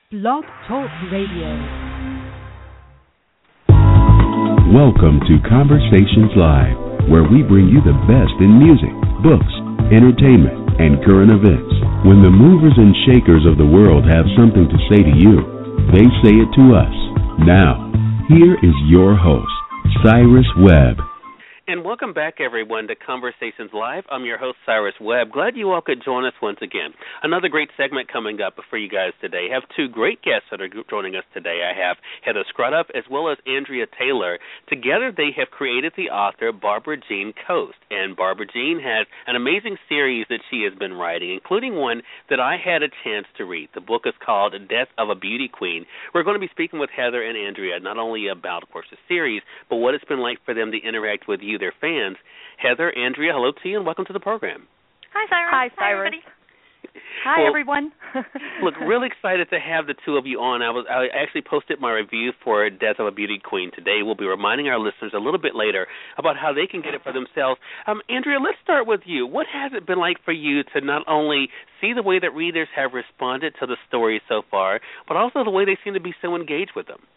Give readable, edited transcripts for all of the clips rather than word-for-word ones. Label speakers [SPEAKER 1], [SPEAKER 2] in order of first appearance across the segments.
[SPEAKER 1] Blog Talk Radio.
[SPEAKER 2] Welcome to Conversations Live, where we bring you the best in music, books, entertainment, and current events. When the movers and shakers of the world have something to say to you, they say it to us. Now, here is your host, Cyrus Webb.
[SPEAKER 3] And welcome back, everyone, to Conversations Live. I'm your host, Cyrus Webb. Glad you all could join us once again. Another great segment coming up for you guys today. I have two great guests that are joining us today. I have Heather Scrudup as well as Andrea Taylor. Together, they have created the author Barbara Jean Coast. And Barbara Jean has an amazing series that she has been writing, including one that I had a chance to read. The book is called Death of a Beauty Queen. We're going to be speaking with Heather and Andrea not only about, of course, the series, but what it's been like for them to interact with you, their fans. Heather, Andrea, hello to you, and welcome to the program.
[SPEAKER 4] Hi, Cyrus.
[SPEAKER 5] Hi, Cyrus. Hi, everyone.
[SPEAKER 3] Look, really excited to have the two of you on. I actually posted my review for Death of a Beauty Queen today. We'll be reminding our listeners a little bit later about how they can get it for themselves. Andrea, let's start with you. What has it been like for you to not only see the way that readers have responded to the story so far, but also the way they seem to be so engaged with them?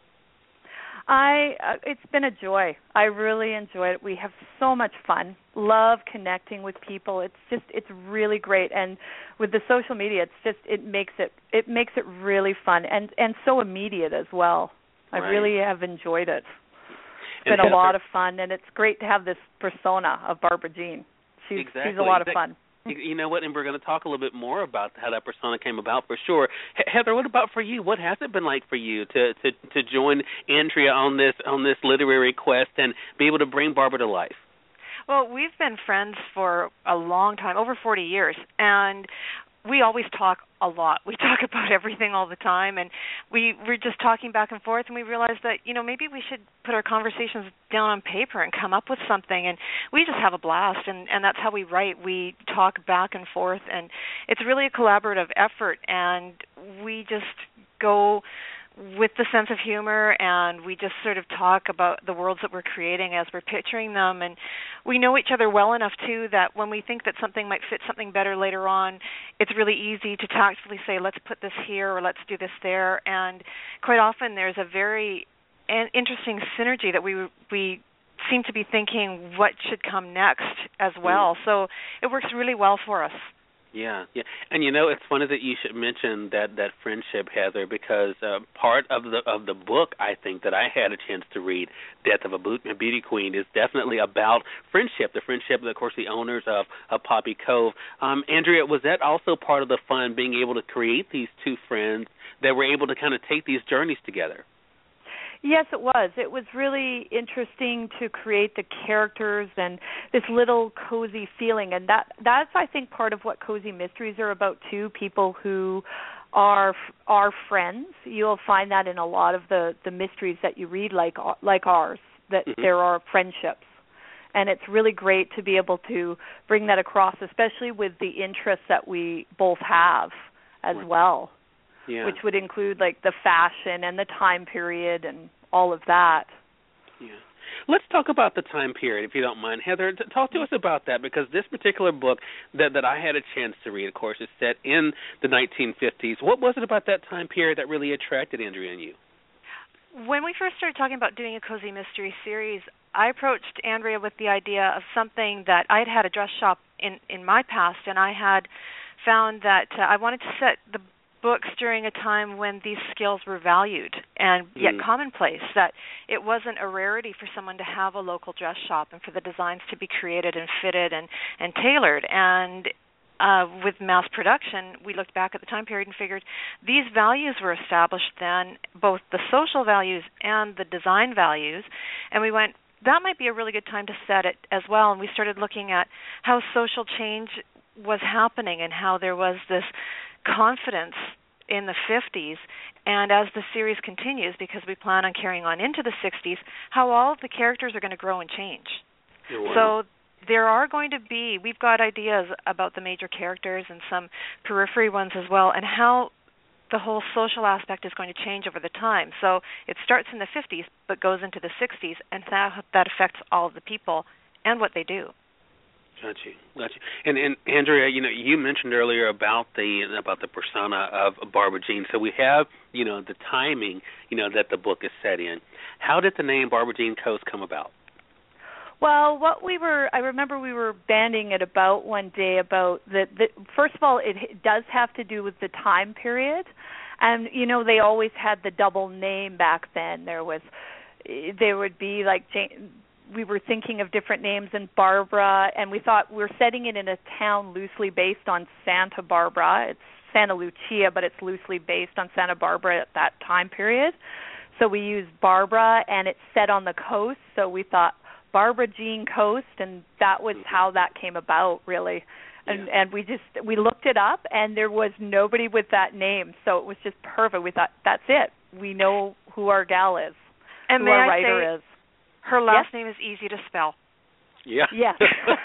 [SPEAKER 5] It's been a joy. I really enjoy it. We have so much fun. Love connecting with people. It's really great. And with the social media, it makes it really fun and so immediate as well. I really have enjoyed it. It's been a lot of fun, and it's great to have this persona of Barbara Jean. She's a lot of fun.
[SPEAKER 3] You know what, and we're going to talk a little bit more about how that persona came about for sure. Heather, what about for you? What has it been like for you to join Andrea on this literary quest and be able to bring Barbara to life?
[SPEAKER 4] Well, we've been friends for a long time, over 40 years, and we always talk a lot. We talk about everything all the time, and we're just talking back and forth, and we realized that, maybe we should put our conversations down on paper and come up with something, and we just have a blast, and that's how we write. We talk back and forth, and it's really a collaborative effort, and we just go with the sense of humor, and we just sort of talk about the worlds that we're creating as we're picturing them, and we know each other well enough, too, that when we think that something might fit something better later on, it's really easy to tactfully say, let's put this here or let's do this there, and quite often there's a very interesting synergy that we seem to be thinking what should come next as well, so it works really well for us.
[SPEAKER 3] Yeah, and it's funny that you should mention that friendship, Heather, because part of the book I think that I had a chance to read, Death of a Beauty Queen, is definitely about friendship. The friendship, of course, the owners of Poppy Cove. Andrea, was that also part of the fun, being able to create these two friends that were able to kind of take these journeys together?
[SPEAKER 5] Yes, it was. It was really interesting to create the characters and this little cozy feeling. And that's, I think, part of what cozy mysteries are about, too, people who are friends. You'll find that in a lot of the mysteries that you read, like ours, that there are friendships. And it's really great to be able to bring that across, especially with the interests that we both have as well. Yeah. Which would include like the fashion and the time period and all of that.
[SPEAKER 3] Yeah. Let's talk about the time period, if you don't mind. Heather, talk to us about that, because this particular book that I had a chance to read, of course, is set in the 1950s. What was it about that time period that really attracted Andrea and you?
[SPEAKER 4] When we first started talking about doing a cozy mystery series, I approached Andrea with the idea of something that I'd had a dress shop in my past, and I had found that I wanted to set the books during a time when these skills were valued and yet commonplace, that it wasn't a rarity for someone to have a local dress shop and for the designs to be created and fitted and tailored. And with mass production, we looked back at the time period and figured these values were established then, both the social values and the design values, and we went, that might be a really good time to set it as well. And we started looking at how social change was happening and how there was this confidence in the 50s, and as the series continues, because we plan on carrying on into the 60s, how all of the characters are going to grow and change. So there are going to be, we've got ideas about the major characters and some periphery ones as well, and how the whole social aspect is going to change over the time. So it starts in the 50s but goes into the 60s, and that affects all of the people and what they do.
[SPEAKER 3] Got you. And Andrea, you mentioned earlier about the persona of Barbara Jean. So we have, the timing, that the book is set in. How did the name Barbara Jean Coast come about?
[SPEAKER 5] Well, I remember we were banding it about one day about first of all, it does have to do with the time period. And, they always had the double name back then. There would be like Jane. We were thinking of different names, and Barbara, and we thought we're setting it in a town loosely based on Santa Barbara. It's Santa Lucia, but it's loosely based on Santa Barbara at that time period. So we used Barbara, and it's set on the coast, so we thought Barbara Jean Coast, and that was how that came about, really. And we looked it up, and there was nobody with that name, so it was just perfect. We thought, that's it. We know who our gal is,
[SPEAKER 4] and
[SPEAKER 5] who our writer is.
[SPEAKER 4] Her last name is easy to spell.
[SPEAKER 3] Yeah.
[SPEAKER 5] Yes.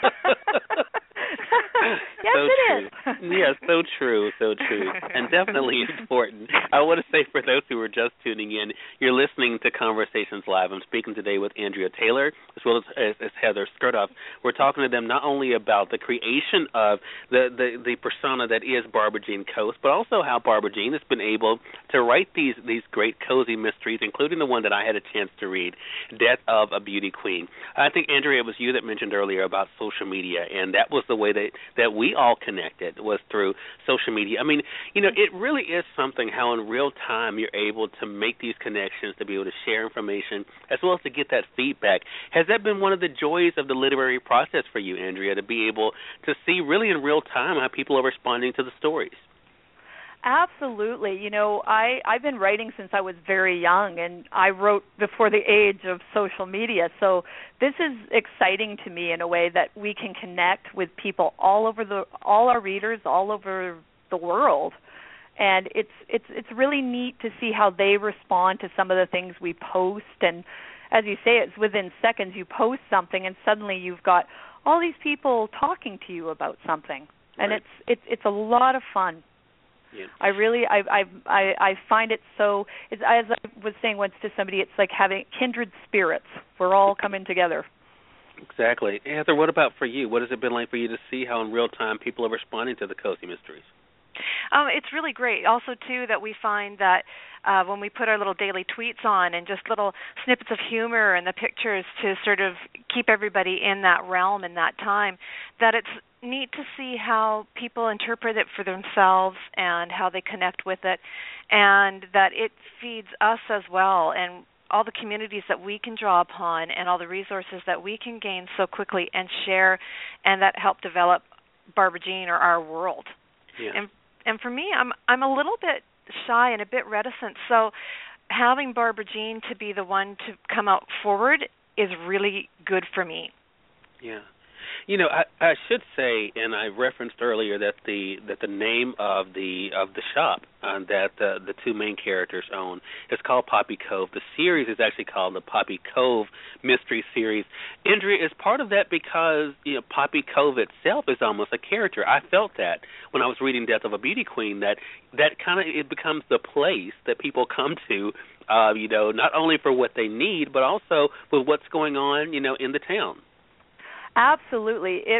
[SPEAKER 5] Yes,
[SPEAKER 3] so
[SPEAKER 5] it
[SPEAKER 3] true.
[SPEAKER 5] is.
[SPEAKER 3] Yes, so true, and definitely important. I want to say for those who are just tuning in, you're listening to Conversations Live. I'm speaking today with Andrea Taylor as well as Heather Skurtoff. We're talking to them not only about the creation of the persona that is Barbara Jean Coast, but also how Barbara Jean has been able to write these great cozy mysteries, including the one that I had a chance to read, Death of a Beauty Queen. I think, Andrea, it was you that mentioned earlier about social media, and that was the way that we all connected, was through social media. I mean, it really is something how in real time you're able to make these connections, to be able to share information, as well as to get that feedback. Has that been one of the joys of the literary process for you, Andrea, to be able to see really in real time how people are responding to the stories?
[SPEAKER 5] Absolutely. I've been writing since I was very young, and I wrote before the age of social media. So this is exciting to me in a way that we can connect with people all our readers all over the world. And it's really neat to see how they respond to some of the things we post. And as you say, it's within seconds you post something, and suddenly you've got all these people talking to you about something, and
[SPEAKER 3] right.
[SPEAKER 5] it's a lot of fun.
[SPEAKER 3] Yeah.
[SPEAKER 5] I find it so. As I was saying once to somebody, it's like having kindred spirits. We're all coming together.
[SPEAKER 3] Exactly. Heather, what about for you? What has it been like for you to see how in real time people are responding to the Cozy Mysteries?
[SPEAKER 4] It's really great. Also, too, that we find that when we put our little daily tweets on and just little snippets of humor and the pictures to sort of keep everybody in that realm in that time, that it's neat to see how people interpret it for themselves and how they connect with it, and that it feeds us as well, and all the communities that we can draw upon and all the resources that we can gain so quickly and share, and that help develop Barbara Jean or our world.
[SPEAKER 3] Yeah.
[SPEAKER 4] And for me, I'm a little bit shy and a bit reticent, so having Barbara Jean to be the one to come out forward is really good for me.
[SPEAKER 3] Yeah. I should say, and I referenced earlier that the name of the shop that the two main characters own is called Poppy Cove. The series is actually called the Poppy Cove Mystery Series. Andrea, is part of that because Poppy Cove itself is almost a character. I felt that when I was reading Death of a Beauty Queen, that kind of it becomes the place that people come to, not only for what they need, but also with what's going on, in the town.
[SPEAKER 5] Absolutely. It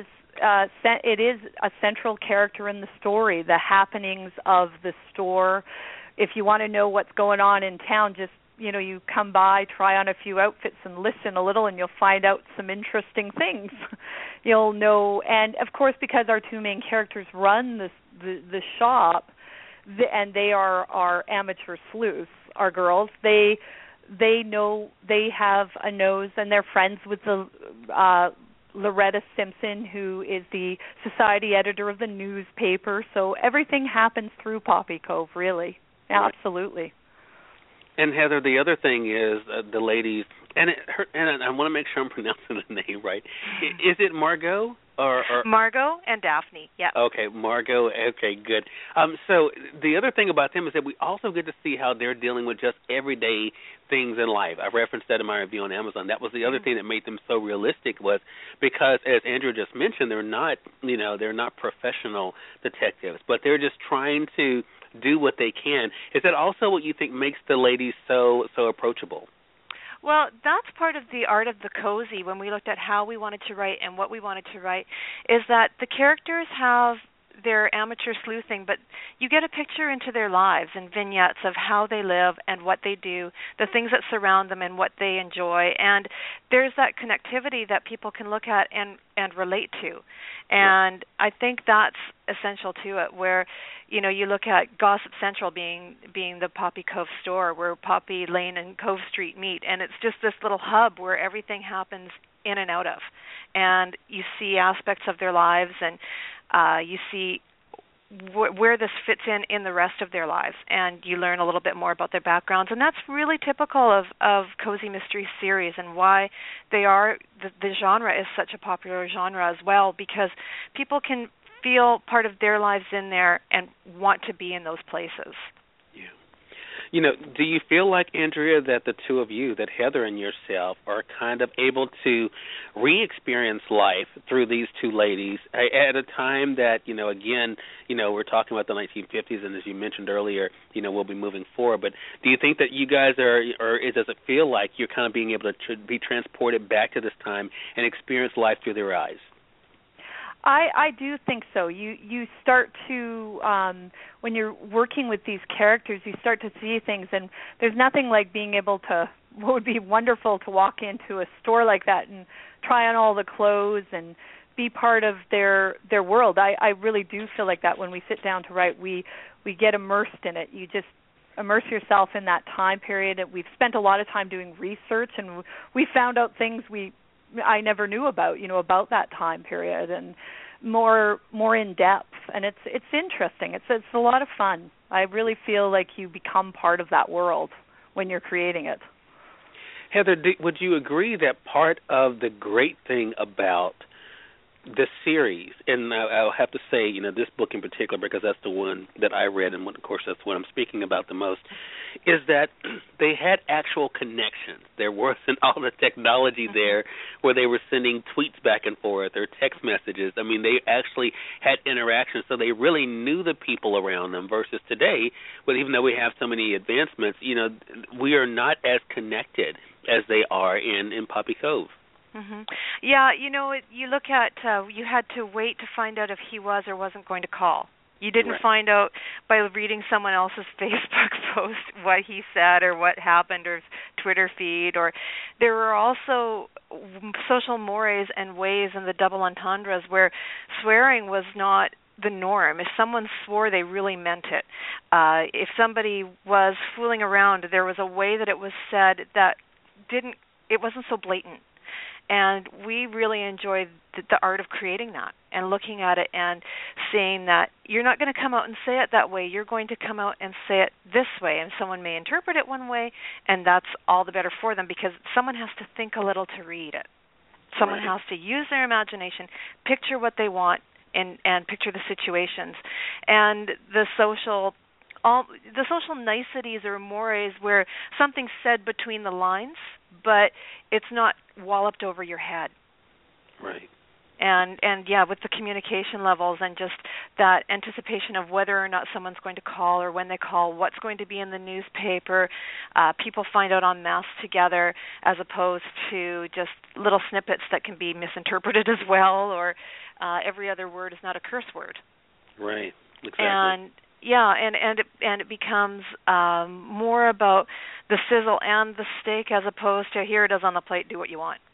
[SPEAKER 5] is a central character in the story, the happenings of the store. If you want to know what's going on in town, just, you come by, try on a few outfits and listen a little, and you'll find out some interesting things. You'll know, and of course, because our two main characters run the shop, and they are our amateur sleuths, our girls, they know, they have a nose, and they're friends with the Loretta Simpson, who is the society editor of the newspaper. So everything happens through Poppy Cove, really.
[SPEAKER 3] Right.
[SPEAKER 5] Absolutely.
[SPEAKER 3] And Heather, the other thing is the ladies, and I want to make sure I'm pronouncing the name right. Is it Margot? Or
[SPEAKER 4] Margot and Daphne, yeah.
[SPEAKER 3] Okay, Margot, okay, good. So the other thing about them is that we also get to see how they're dealing with just everyday things in life. I referenced that in my review on Amazon. That was the other thing that made them so realistic, was because, as Andrew just mentioned, they're not professional detectives, but they're just trying to do what they can. Is that also what you think makes the ladies so approachable?
[SPEAKER 4] Well, that's part of the art of the cozy when we looked at how we wanted to write and what we wanted to write, is that the characters have their amateur sleuthing, but you get a picture into their lives and vignettes of how they live and what they do, the things that surround them and what they enjoy, and there's that connectivity that people can look at and relate to. And I think that's essential to it, where, you know, you look at Gossip Central being the Poppy Cove store, where Poppy Lane and Cove Street meet, and it's just this little hub where everything happens in and out of. And you see aspects of their lives, and you see where this fits in the rest of their lives, and you learn a little bit more about their backgrounds. And that's really typical of cozy mystery series, and why they are the genre is such a popular genre as well, because people can feel part of their lives in there and want to be in those places.
[SPEAKER 3] Yeah. You know, do you feel like, Andrea, that the two of you, that Heather and yourself, are kind of able to re-experience life through these two ladies at a time that, you know, again, you know, we're talking about the 1950s, and as you mentioned earlier, you know, we'll be moving forward. But do you think that you guys are, or does it feel like you're kind of being able to be transported back to this time and experience life through their eyes?
[SPEAKER 5] I do think so. You start to, when you're working with these characters, you start to see things, and there's nothing like being able to, what would be wonderful to walk into a store like that and try on all the clothes and be part of their world. I really do feel like that when we sit down to write, we get immersed in it. You just immerse yourself in that time period. We've spent a lot of time doing research, and we found out things I never knew about, you know, about that time period, and more in depth, and it's interesting. It's a lot of fun. I really feel like you become part of that world when you're creating it.
[SPEAKER 3] Heather, would you agree that part of the great thing about the series, and I'll have to say, you know, this book in particular, because that's the one that I read, and of course that's what I'm speaking about the most, is that they had actual connections. There wasn't all the technology there where they were sending tweets back and forth or text messages. I mean, they actually had interactions, so they really knew the people around them, versus today, but even though we have so many advancements, you know, we are not as connected as they are in Poppy Cove.
[SPEAKER 4] Mm-hmm. Yeah, you know, you look at, you had to wait to find out if he was or wasn't going to call. You didn't find out by reading someone else's Facebook post what he said or what happened, or Twitter feed. Or there were also social mores and ways in the double entendres where swearing was not the norm. If someone swore, they really meant it. If somebody was fooling around, there was a way that it was said that it wasn't so blatant. And we really enjoyed the art of creating that and looking at it and seeing that you're not going to come out and say it that way. You're going to come out and say it this way. And someone may interpret it one way, and that's all the better for them, because someone has to think a little to read it. Someone has to use their imagination, picture what they want, and picture the situations. And the social niceties or mores where something's said between the lines, but it's not walloped over your head.
[SPEAKER 3] Right.
[SPEAKER 4] And yeah, with the communication levels and just that anticipation of whether or not someone's going to call, or when they call, what's going to be in the newspaper. People find out en masse together, as opposed to just little snippets that can be misinterpreted as well, or every other word is not a curse word.
[SPEAKER 3] Right. Exactly.
[SPEAKER 4] And yeah, and it becomes more about the sizzle and the steak, as opposed to, here it is on the plate, do what you want.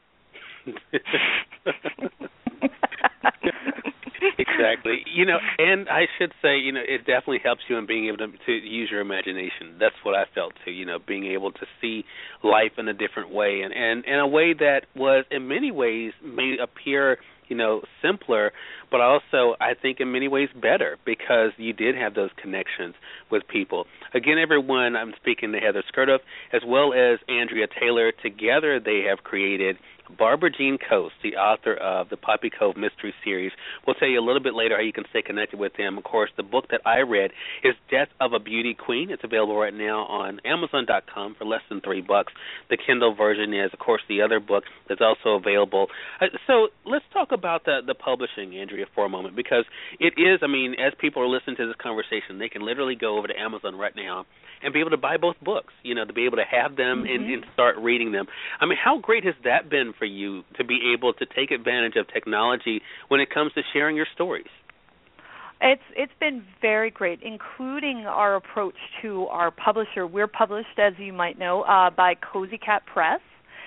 [SPEAKER 3] Exactly. You know, and I should say, you know, it definitely helps you in being able to use your imagination. That's what I felt too, you know, being able to see life in a different way, and in a way that was in many ways may appear, you know, simpler, but also I think in many ways better, because you did have those connections with people. Again, everyone, I'm speaking to Heather Skurtoff as well as Andrea Taylor. Together they have created Barbara Jean Coates, the author of the Poppy Cove Mystery Series. We'll tell you a little bit later how you can stay connected with them. Of course, the book that I read is Death of a Beauty Queen. It's available right now on Amazon.com for less than $3. The Kindle version is, of course, the other book that's also available. So let's talk about the publishing, Andrea, for a moment, because it is, I mean, as people are listening to this conversation, they can literally go over to Amazon right now and be able to buy both books, you know, to be able to have them and start reading them. I mean, how great has that been for you to be able to take advantage of technology when it comes to sharing your stories?
[SPEAKER 5] It's been very great, including our approach to our publisher. We're published, as you might know, by Cozy Cat Press.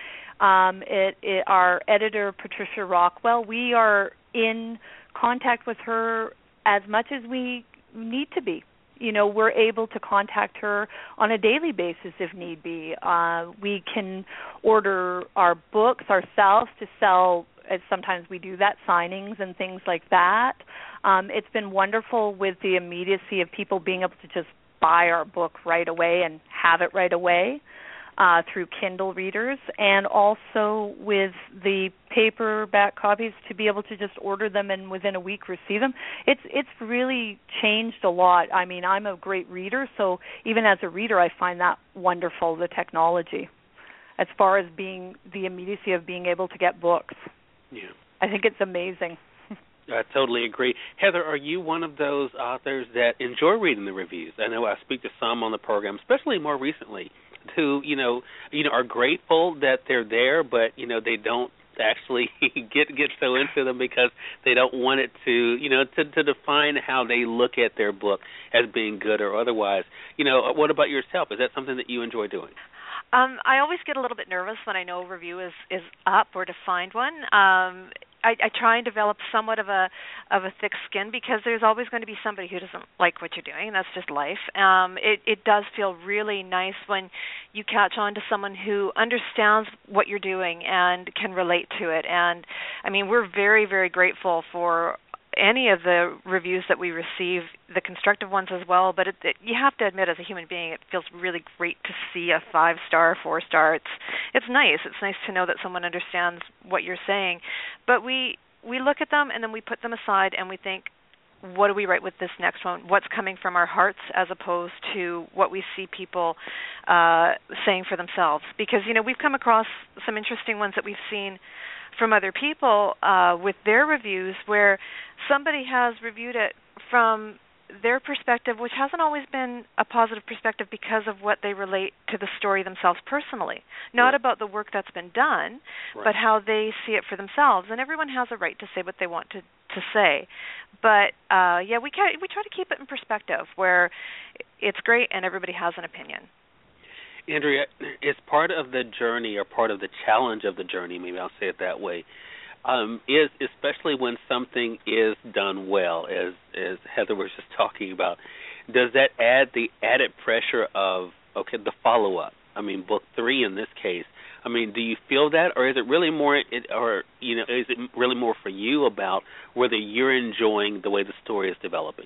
[SPEAKER 5] Our editor, Patricia Rockwell, we are in contact with her as much as we need to be. You know, we're able to contact her on a daily basis if need be. We can order our books ourselves to sell, as sometimes we do that, signings and things like that. It's been wonderful with the immediacy of people being able to just buy our book right away and have it right away through Kindle readers, and also with the paperback copies to be able to just order them and within a week receive them. It's really changed a lot. I mean, I'm a great reader, so even as a reader, I find that wonderful, the technology, as far as being the immediacy of being able to get books.
[SPEAKER 3] Yeah,
[SPEAKER 5] I think it's amazing.
[SPEAKER 3] I totally agree. Heather, are you one of those authors that enjoy reading the reviews? I know I speak to some on the program, especially more recently, who you know are grateful that they're there, but they don't actually get so into them because they don't want it to define how they look at their book as being good or otherwise. What about yourself? Is that something that you enjoy doing?
[SPEAKER 4] I always get a little bit nervous when I know a review is up or to find one. I try and develop somewhat of a thick skin because there's always going to be somebody who doesn't like what you're doing, and that's just life. It does feel really nice when you catch on to someone who understands what you're doing and can relate to it. And, I mean, we're very, very grateful for any of the reviews that we receive, the constructive ones as well, but you have to admit, as a human being, it feels really great to see a 5-star, 4-star. It's nice. It's nice to know that someone understands what you're saying. But we look at them and then we put them aside and we think, what do we write with this next one? What's coming from our hearts as opposed to what we see people saying for themselves? Because, we've come across some interesting ones that we've seen from other people with their reviews where somebody has reviewed it from their perspective, which hasn't always been a positive perspective because of what they relate to the story themselves personally. Not about the work that's been done, but how they see it for themselves. And everyone has a right to say what they want to say. But, we try to keep it in perspective where it's great and everybody has an opinion.
[SPEAKER 3] Andrea, is part of the journey or part of the challenge of the journey, maybe I'll say it that way, is especially when something is done well, as Heather was just talking about, does that add the added pressure of, the follow-up? I mean, book 3 in this case. I mean, do you feel that, or is it really more, is it really more for you about whether you're enjoying the way the story is developing?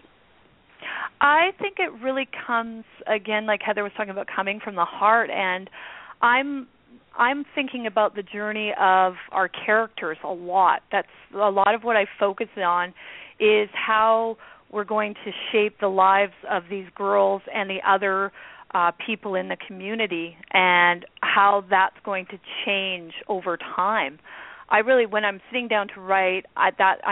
[SPEAKER 5] I think it really comes, again, like Heather was talking about, coming from the heart, and I'm thinking about the journey of our characters a lot. That's a lot of what I focus on, is how we're going to shape the lives of these girls and the other people in the community, and how that's going to change over time. I really, when I'm sitting down to write, I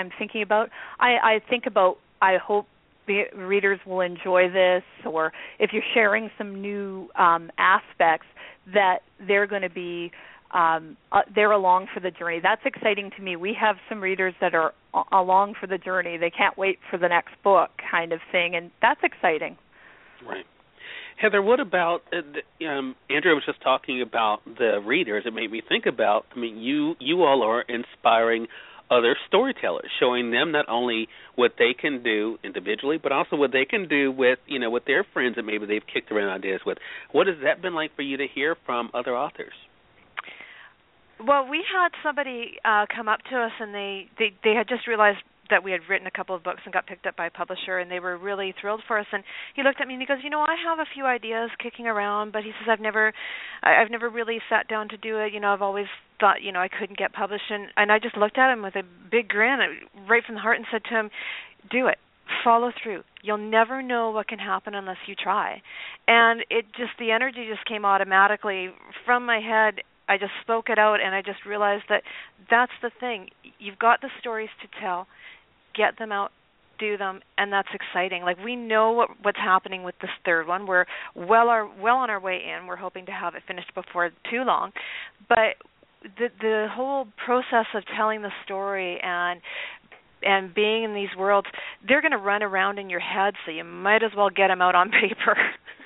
[SPEAKER 5] think about, I hope the readers will enjoy this, or if you're sharing some new aspects, that they're going to be they're along for the journey. That's exciting to me. We have some readers that are along for the journey. They can't wait for the next book, kind of thing, and that's exciting.
[SPEAKER 3] Right. Heather, what about, Andrea was just talking about the readers. It made me think about, you all are inspiring other storytellers, showing them not only what they can do individually, but also what they can do with, with their friends that maybe they've kicked around ideas with. What has that been like for you to hear from other authors?
[SPEAKER 4] Well, we had somebody come up to us, and they had just realized that we had written a couple of books and got picked up by a publisher, and they were really thrilled for us. And he looked at me and he goes, I have a few ideas kicking around, but he says I've never really sat down to do it. I've always thought, I couldn't get published. And I just looked at him with a big grin right from the heart and said to him, do it. Follow through. You'll never know what can happen unless you try. And the energy just came automatically from my head. I just spoke it out, and I just realized that that's the thing. You've got the stories to tell. Get them out, do them, and that's exciting. Like, we know what's happening with this third one. We're well on our way in. We're hoping to have it finished before too long. But the whole process of telling the story and being in these worlds, they're going to run around in your head, so you might as well get them out on paper.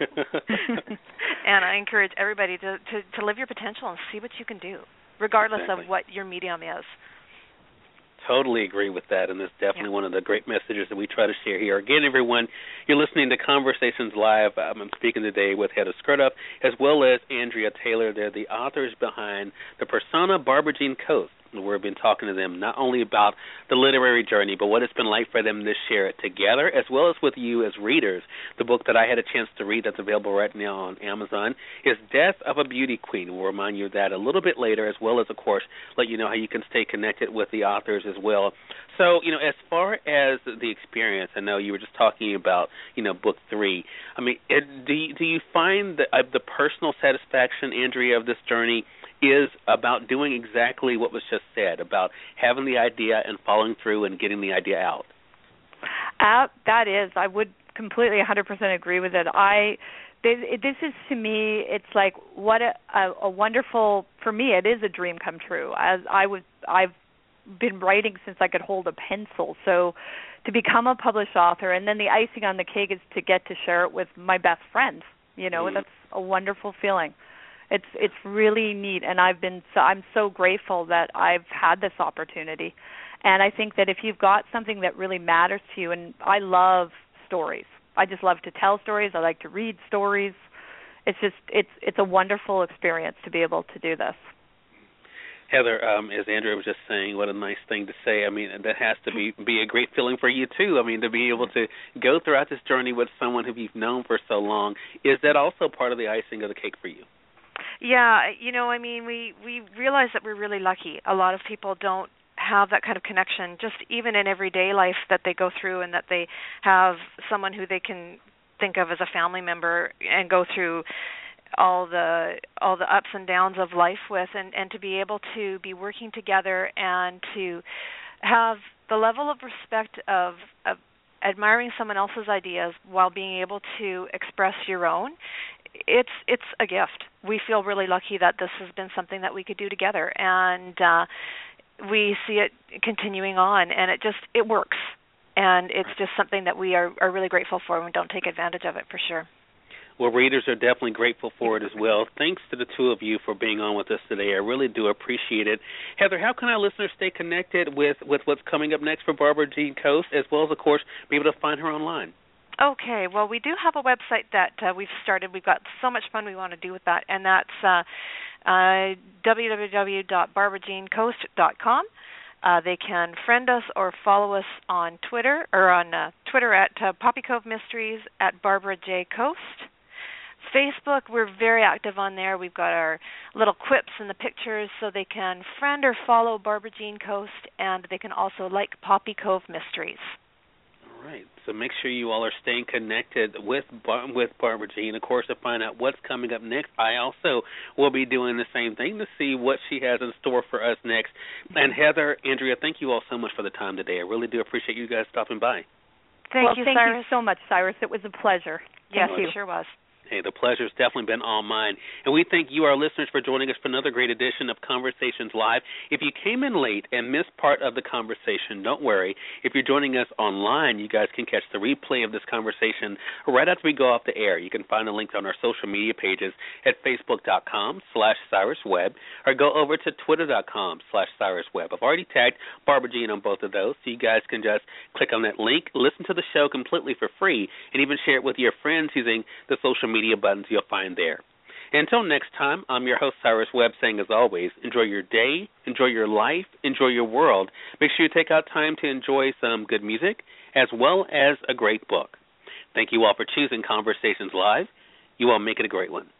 [SPEAKER 4] And I encourage everybody to live your potential and see what you can do, regardless of what your medium is.
[SPEAKER 3] Totally agree with that, and that's definitely one of the great messages that we try to share here. Again, everyone, you're listening to Conversations Live. I'm speaking today with Heather Skrtup as well as Andrea Taylor. They're the authors behind the persona Barbara Jean Coast. We've been talking to them not only about the literary journey, but what it's been like for them to share it together, as well as with you as readers. The book that I had a chance to read that's available right now on Amazon is Death of a Beauty Queen. We'll remind you of that a little bit later, as well as, of course, let you know how you can stay connected with the authors as well. So, as far as the experience, I know you were just talking about, book 3. I mean, do you find the personal satisfaction, Andrea, of this journey is about doing exactly what was just said, about having the idea and following through and getting the idea out?
[SPEAKER 5] That is. I would completely 100% agree with it. This is, to me, it's like what a wonderful, for me, it is a dream come true. As I've been writing since I could hold a pencil, so to become a published author, and then the icing on the cake is to get to share it with my best friend. That's a wonderful feeling. It's really neat, and I'm so grateful that I've had this opportunity. And I think that if you've got something that really matters to you, and I love stories. I just love to tell stories. I like to read stories. It's a wonderful experience to be able to do this.
[SPEAKER 3] Heather, as Andrea was just saying, what a nice thing to say. I mean, that has to be a great feeling for you, too. I mean, to be able to go throughout this journey with someone who you've known for so long, is that also part of the icing of the cake for you?
[SPEAKER 4] Yeah, we realize that we're really lucky. A lot of people don't have that kind of connection, just even in everyday life that they go through, and that they have someone who they can think of as a family member and go through all the ups and downs of life with, and to be able to be working together and to have the level of respect of admiring someone else's ideas while being able to express your own. It's a gift. We feel really lucky that this has been something that we could do together, and we see it continuing on, and it works, and it's just something that we are really grateful for, and we don't take advantage of it for sure.
[SPEAKER 3] Well, readers are definitely grateful for it as well. Thanks to the two of you for being on with us today. I really do appreciate it. Heather, how can our listeners stay connected with what's coming up next for Barbara Jean Coast, as well as, of course, be able to find her online?
[SPEAKER 4] Okay, well, we do have a website that we've started. We've got so much fun we want to do with that, and that's www.barbarajeancoast.com. They can friend us or follow us on Twitter, at Poppy Cove Mysteries, at Barbara J. Coast. Facebook, we're very active on there. We've got our little quips in the pictures, so they can friend or follow Barbara Jean Coast, and they can also like Poppy Cove Mysteries.
[SPEAKER 3] All right. So make sure you all are staying connected with Barbara Jean, of course, to find out what's coming up next. I also will be doing the same thing to see what she has in store for us next. And Heather, Andrea, thank you all so much for the time today. I really do appreciate you guys stopping by.
[SPEAKER 5] Thank you so much, Cyrus. It was a pleasure.
[SPEAKER 4] Yes, it sure was.
[SPEAKER 3] Hey, the pleasure's definitely been all mine. And we thank you, our listeners, for joining us for another great edition of Conversations Live. If you came in late and missed part of the conversation, don't worry. If you're joining us online, you guys can catch the replay of this conversation right after we go off the air. You can find the links on our social media pages at facebook.com/CyrusWebb or go over to twitter.com/CyrusWebb. I've already tagged Barbara Jean on both of those, so you guys can just click on that link, listen to the show completely for free, and even share it with your friends using the social media buttons you'll find there. Until next time, I'm your host, Cyrus Webb, saying as always, enjoy your day, enjoy your life, enjoy your world. Make sure you take out time to enjoy some good music as well as a great book. Thank you all for choosing Conversations Live. You all make it a great one.